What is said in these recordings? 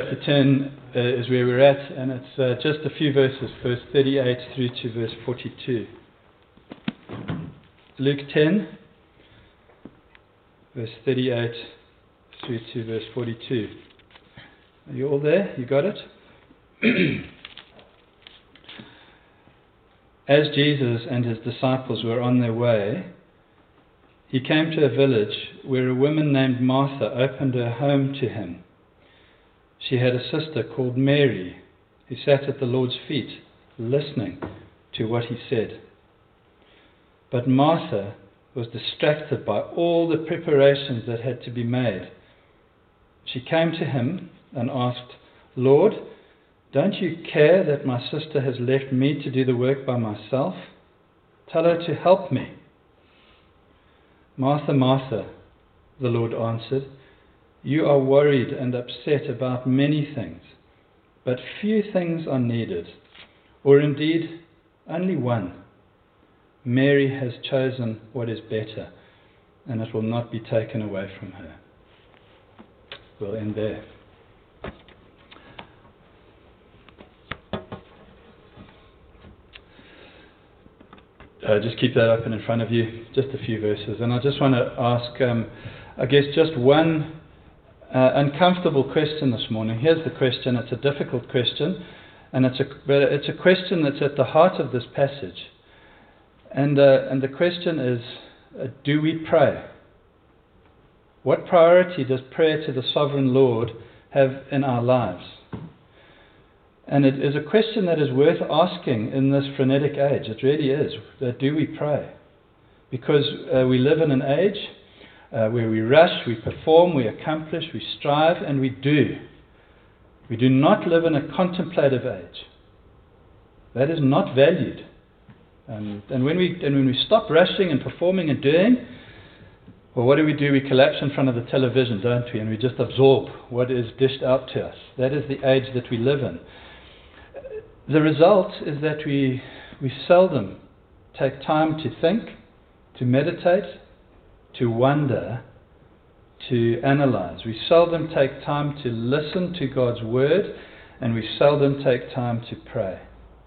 chapter 10 is where we're at, and it's just a few verses, verse 38 through to verse 42. Luke 10, verse 38 through to verse 42. Are you all there? You got it? As Jesus and his disciples were on their way, he came to a village where a woman named Martha opened her home to him. She had a sister called Mary, who sat at the Lord's feet, listening to what he said. But Martha was distracted by all the preparations that had to be made. She came to him and asked, "Lord, don't you care that my sister has left me to do the work by myself? Tell her to help me." "Martha, Martha," the Lord answered, "you are worried and upset about many things, but few things are needed, or indeed only one. Mary has chosen what is better, and it will not be taken away from her." We'll end there. Just keep that open in front of you, just a few verses. And I just want to ask, I guess, just one uncomfortable question this morning. Here's the question. It's a difficult question, and it's a question that's at the heart of this passage. And the question is, do we pray? What priority does prayer to the sovereign Lord have in our lives? And it is a question that is worth asking in this frenetic age. It really is. Do we pray? Because we live in an age where we rush, we perform, we accomplish, we strive, and we do. We do not live in a contemplative age. That is not valued. And when we stop rushing and performing and doing, well, what do? We collapse in front of the television, don't we? And we just absorb what is dished out to us. That is the age that we live in. The result is that we seldom take time to think, to meditate, to wonder, to analyze. We seldom take time to listen to God's word, and we seldom take time to pray.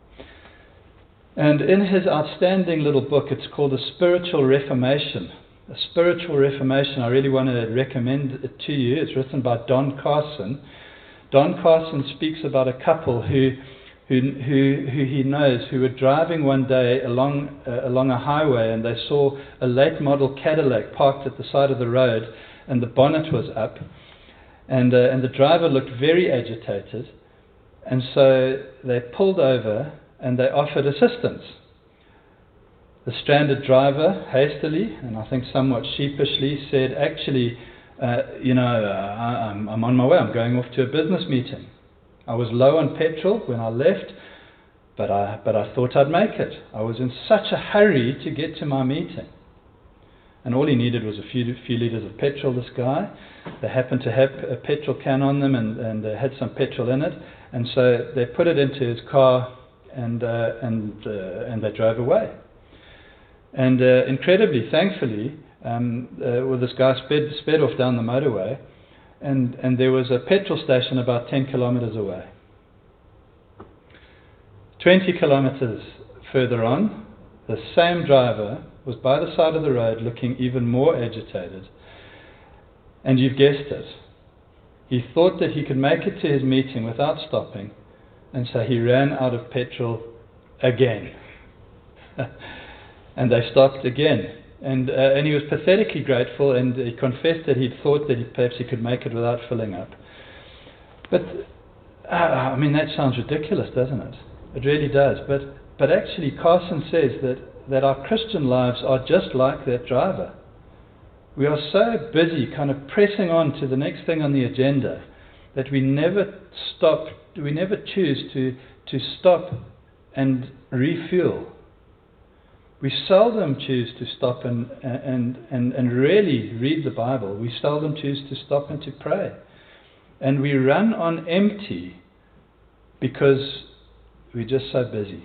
And in his outstanding little book, it's called A Spiritual Reformation. A Spiritual Reformation, I really want to recommend it to you. It's written by Don Carson. Don Carson speaks about a couple who he knows, who were driving one day along a highway, and they saw a late model Cadillac parked at the side of the road, and the bonnet was up, and the driver looked very agitated, and so they pulled over and they offered assistance. The stranded driver hastily, and I think somewhat sheepishly, said, "Actually, I'm on my way. I'm going off to a business meeting. I was low on petrol when I left, but I thought I'd make it. I was in such a hurry to get to my meeting." And all he needed was a few litres of petrol, this guy. They happened to have a petrol can on them, and they had some petrol in it. And so they put it into his car, and they drove away. And incredibly, thankfully, this guy sped off down the motorway, and there was a petrol station about 10 kilometers away. 20 kilometers further on, the same driver was by the side of the road looking even more agitated. And you've guessed it. He thought that he could make it to his meeting without stopping, and so he ran out of petrol again. And they stopped again. And he was pathetically grateful, and he confessed that he'd thought that perhaps he could make it without filling up. But, that sounds ridiculous, doesn't it? It really does. But actually, Carson says that our Christian lives are just like that driver. We are so busy kind of pressing on to the next thing on the agenda that we never choose to stop and refuel. We seldom choose to stop and really read the Bible. We seldom choose to stop and to pray. And we run on empty because we're just so busy.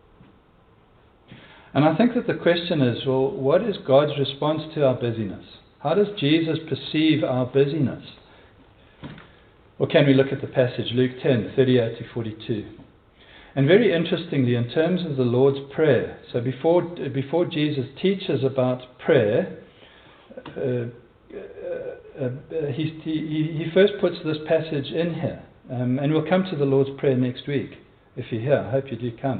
And I think that the question is, well, what is God's response to our busyness? How does Jesus perceive our busyness? Or can we look at the passage, Luke 10, 38 to 42? And very interestingly, in terms of the Lord's Prayer, so before Jesus teaches about prayer, he first puts this passage in here. And we'll come to the Lord's Prayer next week, if you're here. I hope you do come.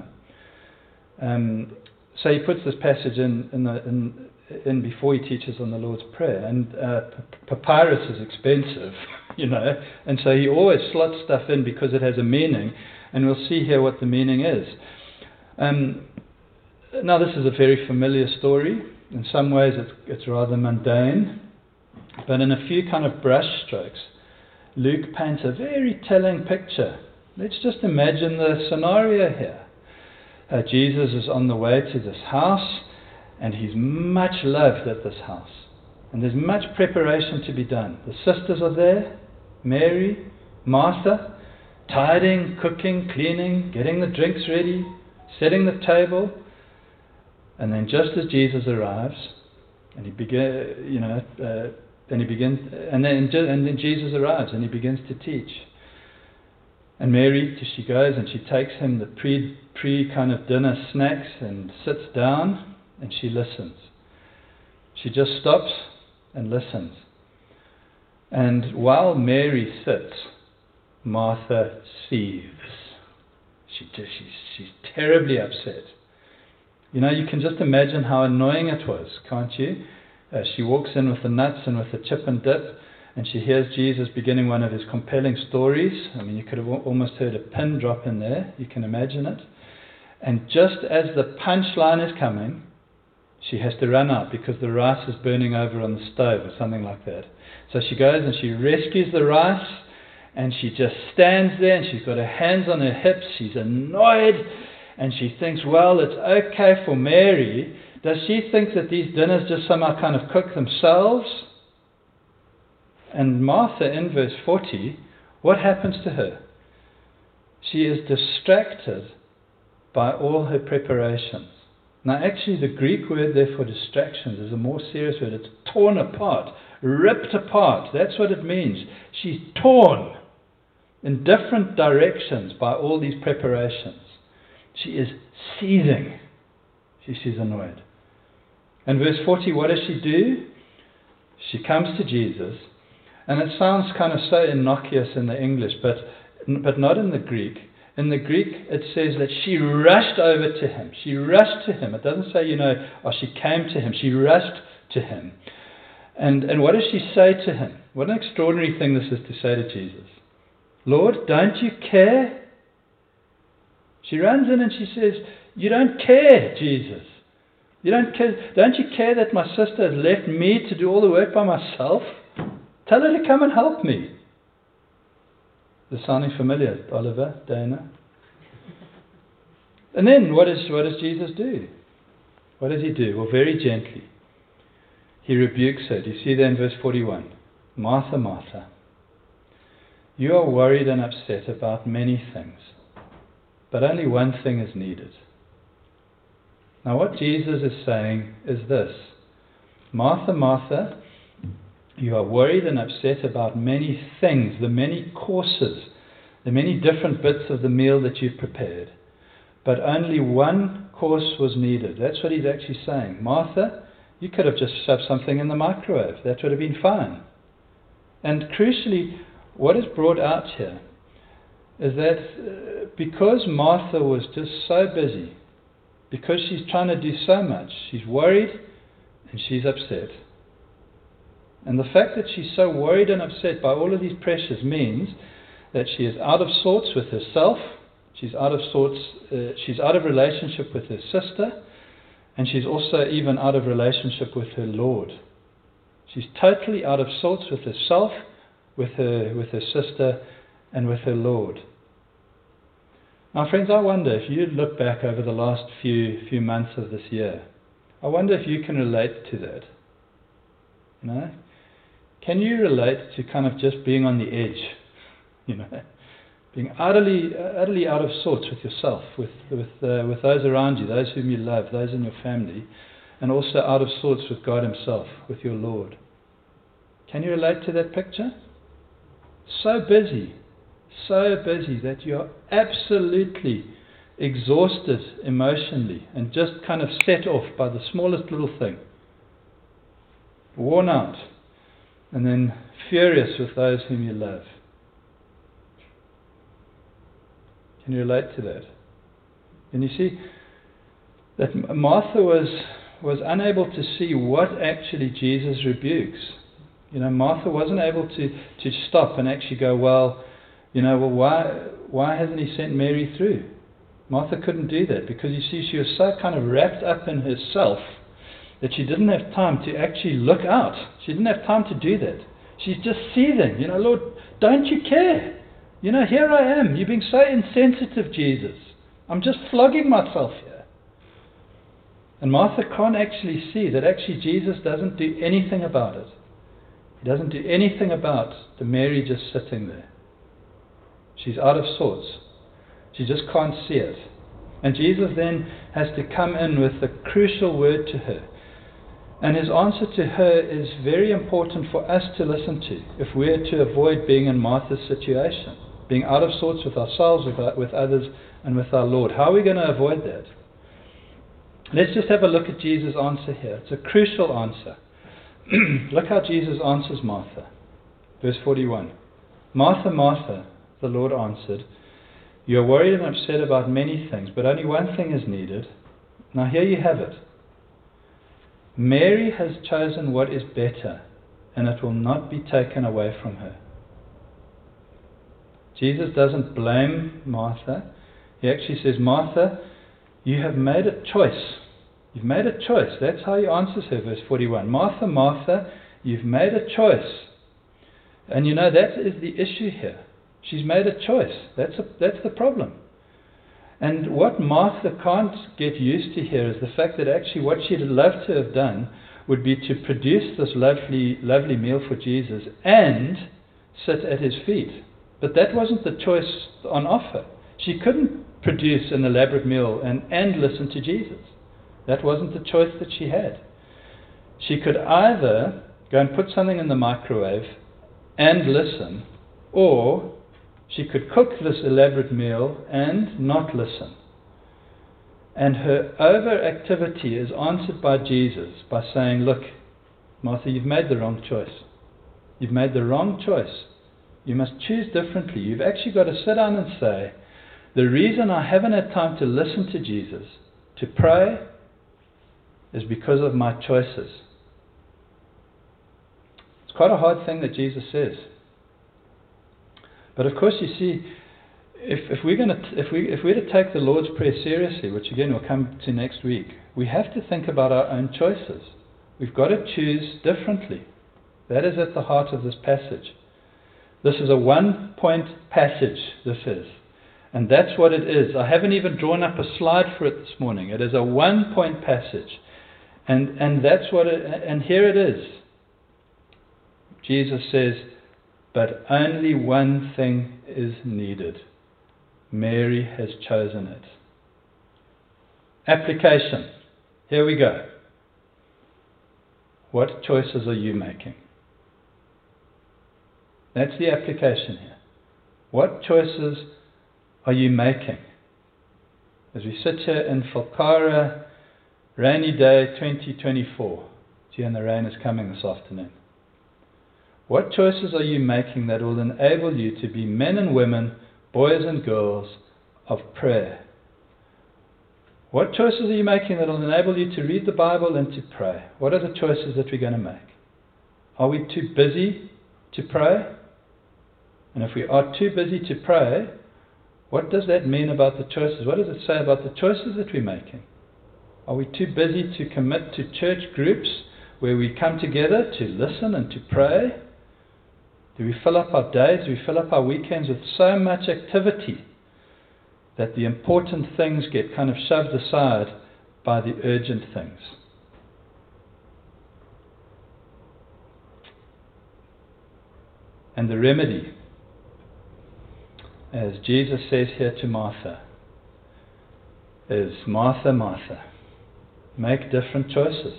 So he puts this passage in before he teaches on the Lord's Prayer. And papyrus is expensive, and so he always slots stuff in because it has a meaning, and we'll see here what the meaning is. Now this is a very familiar story. In some ways it's rather mundane, but in a few kind of brush strokes, Luke paints a very telling picture. Let's just imagine the scenario here. Jesus is on the way to this house, and he's much loved at this house. And there's much preparation to be done. The sisters are there, Mary, Martha, tidying, cooking, cleaning, getting the drinks ready, setting the table. And then just as Jesus arrives, and then Jesus arrives and he begins to teach. And Mary, she goes and she takes him the pre kind of dinner snacks and sits down and she listens. She just stops and listens. And while Mary sits, Martha seethes. She's terribly upset. You can just imagine how annoying it was, can't you? She walks in with the nuts and with the chip and dip, and she hears Jesus beginning one of his compelling stories. I mean, you could have almost heard a pin drop in there. You can imagine it. And just as the punchline is coming, she has to run out because the rice is burning over on the stove or something like that. So she goes and she rescues the rice, and she just stands there and she's got her hands on her hips. She's annoyed, and she thinks, well, it's okay for Mary. Does she think that these dinners just somehow kind of cook themselves? And Martha, in verse 40, what happens to her? She is distracted by all her preparations. Now, actually, the Greek word there for distractions is a more serious word. It's torn apart, ripped apart. That's what it means. She's torn in different directions by all these preparations. She is seething. She's annoyed. In verse 40, what does she do? She comes to Jesus, and it sounds kind of so innocuous in the English, but not in the Greek. In the Greek, it says that she rushed over to him. She rushed to him. It doesn't say, she came to him. She rushed to him. And what does she say to him? What an extraordinary thing this is to say to Jesus. Lord, don't you care? She runs in and she says, you don't care, Jesus. You don't care. Don't you care that my sister has left me to do all the work by myself? Tell her to come and help me. Is this sounding familiar, Oliver, Dana? And then what does Jesus do? What does he do? Well, very gently, he rebukes her. Do you see that in verse 41? Martha, Martha, you are worried and upset about many things, but only one thing is needed. Now what Jesus is saying is this. Martha, Martha, you are worried and upset about many things, the many courses, the many different bits of the meal that you've prepared. But only one course was needed. That's what he's actually saying. Martha, you could have just shoved something in the microwave. That would have been fine. And crucially, what is brought out here is that because Martha was just so busy, because she's trying to do so much, she's worried and she's upset. And the fact that she's so worried and upset by all of these pressures means that she is out of sorts with herself, she's out of relationship with her sister, and she's also even out of relationship with her Lord. She's totally out of sorts with herself, with her sister, and with her Lord. Now, friends, I wonder if you look back over the last few months of this year, I wonder if you can relate to that. Can you relate to kind of just being on the edge? Being utterly out of sorts with yourself, with those around you, those whom you love, those in your family, and also out of sorts with God Himself, with your Lord. Can you relate to that picture? so busy that you're absolutely exhausted emotionally and just kind of set off by the smallest little thing, worn out, and then furious with those whom you love. Can you relate to that? And you see that Martha was unable to see what actually Jesus rebukes. Martha wasn't able to stop and actually go, well, why hasn't he sent Mary through? Martha couldn't do that because, you see, she was so kind of wrapped up in herself that she didn't have time to actually look out. She didn't have time to do that. She's just seething. Lord, don't you care? Here I am. You're being so insensitive, Jesus. I'm just flogging myself here. And Martha can't actually see that actually Jesus doesn't do anything about it. He doesn't do anything about the Mary just sitting there. She's out of sorts. She just can't see it. And Jesus then has to come in with the crucial word to her. And his answer to her is very important for us to listen to if we're to avoid being in Martha's situation, being out of sorts with ourselves, with others, and with our Lord. How are we going to avoid that? Let's just have a look at Jesus' answer here. It's a crucial answer. Look how Jesus answers Martha. Verse 41. Martha, Martha, the Lord answered, you are worried and upset about many things, but only one thing is needed. Now here you have it. Mary has chosen what is better, and it will not be taken away from her. Jesus doesn't blame Martha. He actually says, Martha, you have made a choice. You've made a choice. That's how he answers her, verse 41. Martha, Martha, you've made a choice. And that is the issue here. She's made a choice. That's the problem. And what Martha can't get used to here is the fact that actually what she'd love to have done would be to produce this lovely meal for Jesus and sit at his feet. But that wasn't the choice on offer. She couldn't produce an elaborate meal and listen to Jesus. That wasn't the choice that she had. She could either go and put something in the microwave and listen, or she could cook this elaborate meal and not listen. And her overactivity is answered by Jesus by saying, look, Martha, you've made the wrong choice. You've made the wrong choice. You must choose differently. You've actually got to sit down and say, the reason I haven't had time to listen to Jesus, to pray, is because of my choices. It's quite a hard thing that Jesus says. But of course, you see, if we're to take the Lord's Prayer seriously, which again we'll come to next week, we have to think about our own choices. We've got to choose differently. That is at the heart of this passage. This is a one-point passage, this is. And that's what it is. I haven't even drawn up a slide for it this morning. It is a one-point passage. And that's what and here it is. Jesus says, but only one thing is needed. Mary has chosen it. Application. Here we go. What choices are you making? That's the application here. What choices are you making? As we sit here in Falkara, rainy day 2024. Gee, and the rain is coming this afternoon. What choices are you making that will enable you to be men and women, boys and girls of prayer? What choices are you making that will enable you to read the Bible and to pray? What are the choices that we're going to make? Are we too busy to pray? And if we are too busy to pray, what does that mean about the choices? What does it say about the choices that we're making? Are we too busy to commit to church groups where we come together to listen and to pray? Do we fill up our days? Do we fill up our weekends with so much activity that the important things get kind of shoved aside by the urgent things? And the remedy, as Jesus says here to Martha, is Martha, Martha, make different choices.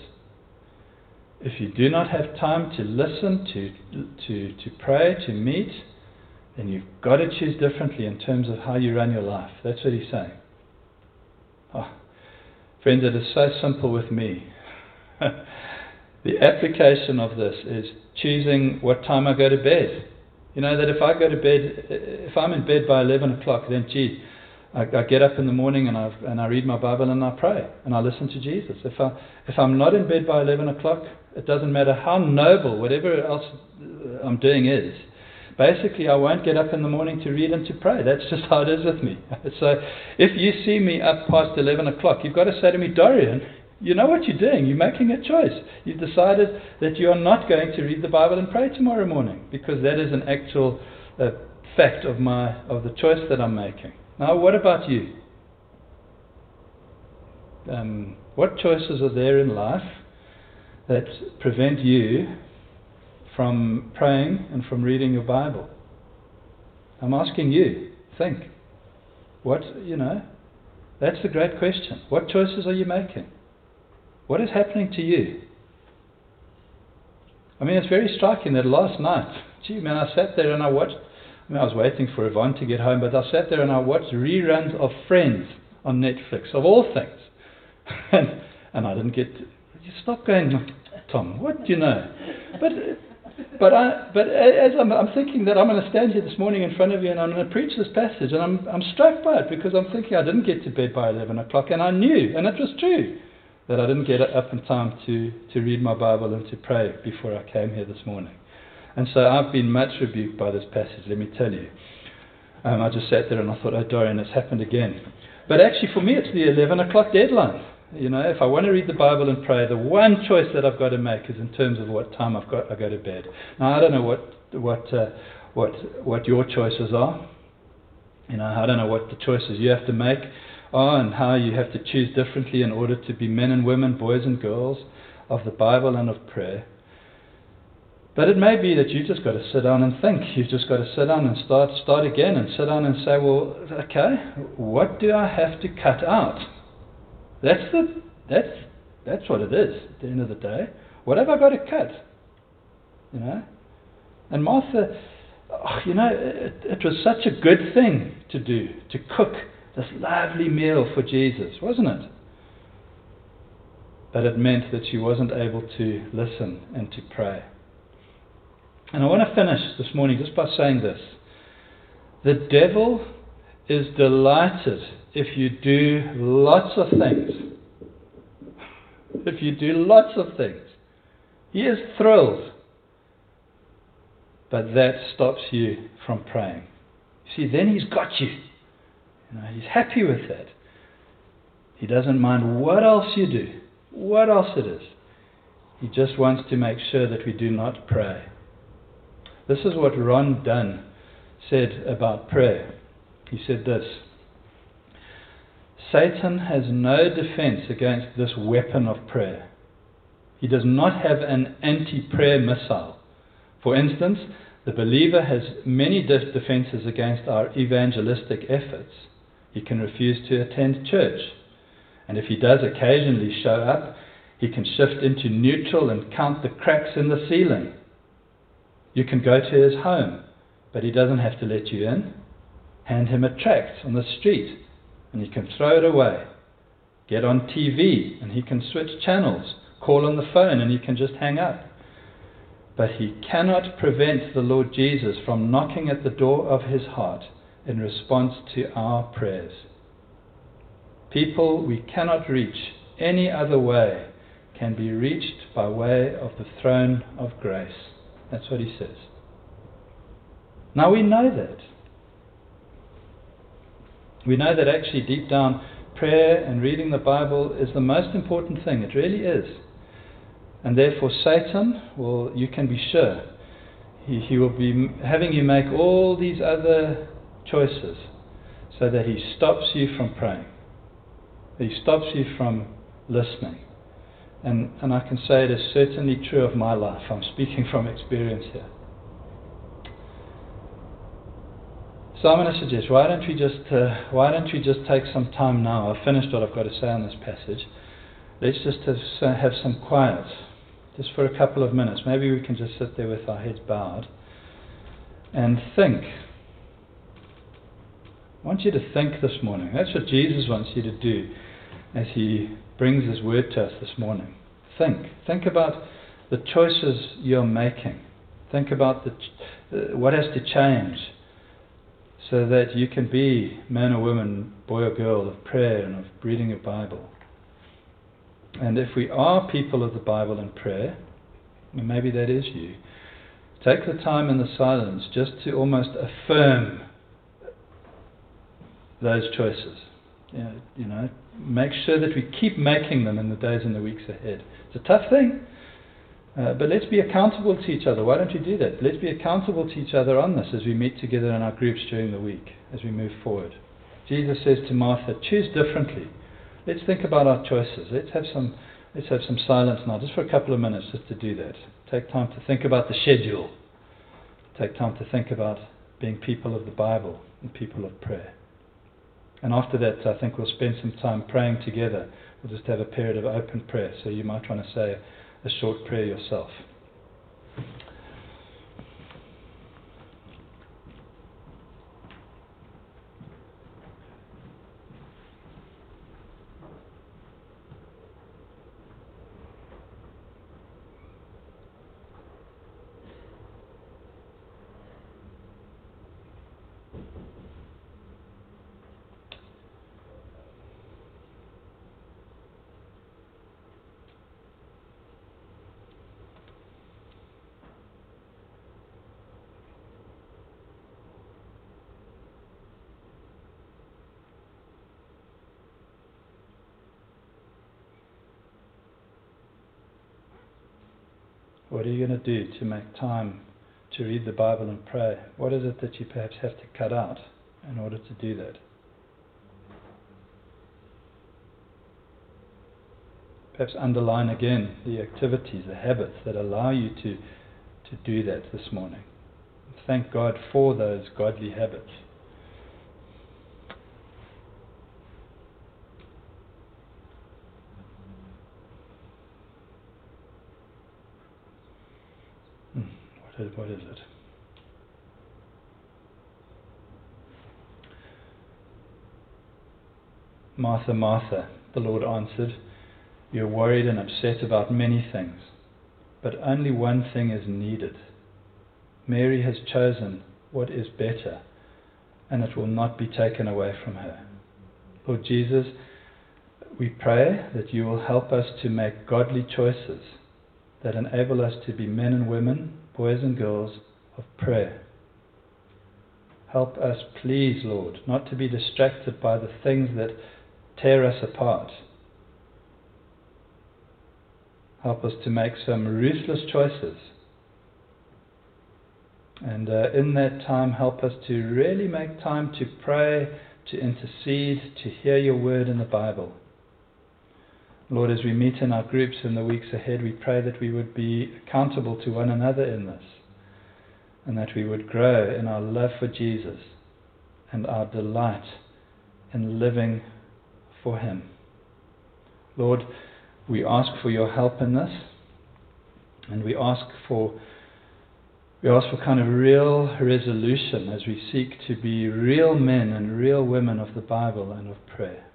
If you do not have time to listen, to pray, to meet, then you've got to choose differently in terms of how you run your life. That's what he's saying. Oh, friends, it is so simple with me. The application of this is choosing what time I go to bed. You know that if I go to bed, if I'm in bed by 11 o'clock, then I get up in the morning and I read my Bible and I pray and I listen to Jesus. If I'm not in bed by 11 o'clock, it doesn't matter how noble whatever else I'm doing is. Basically, I won't get up in the morning to read and to pray. That's just how it is with me. So if you see me up past 11 o'clock, you've got to say to me, Dorian, you know what you're doing. You're making a choice. You've decided that you are not going to read the Bible and pray tomorrow morning, because that is an actual fact of the choice that I'm making. Now, what about you? What choices are there in life that prevent you from praying and from reading your Bible? I'm asking you. Think. That's the great question. What choices are you making? What is happening to you? I mean, it's very striking that last night, I sat there and I watched. I was waiting for Yvonne to get home, but I sat there and I watched reruns of Friends on Netflix, of all things. And I didn't get. You stop going, Tom. What do you know? But as I'm thinking that I'm going to stand here this morning in front of you and I'm going to preach this passage, and I'm struck by it because I'm thinking I didn't get to bed by 11 o'clock, and I knew, and it was true, that I didn't get up in time to read my Bible and to pray before I came here this morning. And so I've been much rebuked by this passage, let me tell you. I just sat there and I thought, oh Dorian, it's happened again. But actually for me it's the 11 o'clock deadline. If I want to read the Bible and pray, the one choice that I've got to make is in terms of what time I go to bed. Now I don't know what your choices are. I don't know what the choices you have to make are and how you have to choose differently in order to be men and women, boys and girls of the Bible and of prayer. But it may be that you've just got to sit down and think. You've just got to sit down and start again and sit down and say, well, okay, what do I have to cut out? That's what it is at the end of the day. What have I got to cut? And Martha, it was such a good thing to do, to cook this lovely meal for Jesus, wasn't it? But it meant that she wasn't able to listen and to pray. And I want to finish this morning just by saying this. The devil is delighted if you do lots of things. If you do lots of things. He is thrilled. But that stops you from praying. See, then he's got you. He's happy with that. He doesn't mind what else you do, what else it is. He just wants to make sure that we do not pray. This is what Ron Dunn said about prayer. He said this: Satan has no defense against this weapon of prayer. He does not have an anti-prayer missile. For instance, the believer has many defenses against our evangelistic efforts. He can refuse to attend church. And if he does occasionally show up, he can shift into neutral and count the cracks in the ceiling. You can go to his home, but he doesn't have to let you in. Hand him a tract on the street, and he can throw it away. Get on TV, and he can switch channels. Call on the phone, and he can just hang up. But he cannot prevent the Lord Jesus from knocking at the door of his heart in response to our prayers. People we cannot reach any other way can be reached by way of the throne of grace. That's what he says. Now we know that. We know that actually deep down, prayer and reading the Bible is the most important thing. It really is. And therefore Satan, well, you can be sure, he will be having you make all these other choices so that he stops you from praying. He stops you from listening. And I can say it is certainly true of my life. I'm speaking from experience here. So I'm going to suggest, why don't we just take some time now? I've finished what I've got to say on this passage. Let's just have some quiet, just for a couple of minutes. Maybe we can just sit there with our heads bowed and think I want you to think this morning. That's what Jesus wants you to do as He brings His word to us this morning. Think. Think about the choices you're making. Think about what has to change so that you can be man or woman, boy or girl of prayer and of reading your Bible. And if we are people of the Bible and prayer, and maybe that is you, take the time in the silence just to almost affirm those choices. Make sure that we keep making them in the days and the weeks ahead. It's a tough thing, but let's be accountable to each other. Why don't you do that? Let's be accountable to each other on this as we meet together in our groups during the week, as we move forward. Jesus says to Martha, choose differently. Let's think about our choices. Let's have some silence now, just for a couple of minutes, just to do that. Take time to think about the schedule. Take time to think about being people of the Bible and people of prayer. And after that, I think we'll spend some time praying together. We'll just have a period of open prayer, so you might want to say a short prayer yourself. What are you going to do to make time to read the Bible and pray? What is it that you perhaps have to cut out in order to do that? Perhaps underline again the activities, the habits that allow you to do that this morning. Thank God for those godly habits. What is it? Martha, Martha, the Lord answered, you're worried and upset about many things, but only one thing is needed. Mary has chosen what is better, and it will not be taken away from her. Lord Jesus, we pray that you will help us to make godly choices that enable us to be men and women, boys and girls of prayer. Help us, please, Lord, not to be distracted by the things that tear us apart. Help us to make some ruthless choices. And in that time, help us to really make time to pray, to intercede, to hear your word in the Bible. Lord, as we meet in our groups in the weeks ahead, we pray that we would be accountable to one another in this, and that we would grow in our love for Jesus and our delight in living for Him. Lord, we ask for your help in this, and we ask for kind of real resolution as we seek to be real men and real women of the Bible and of prayer.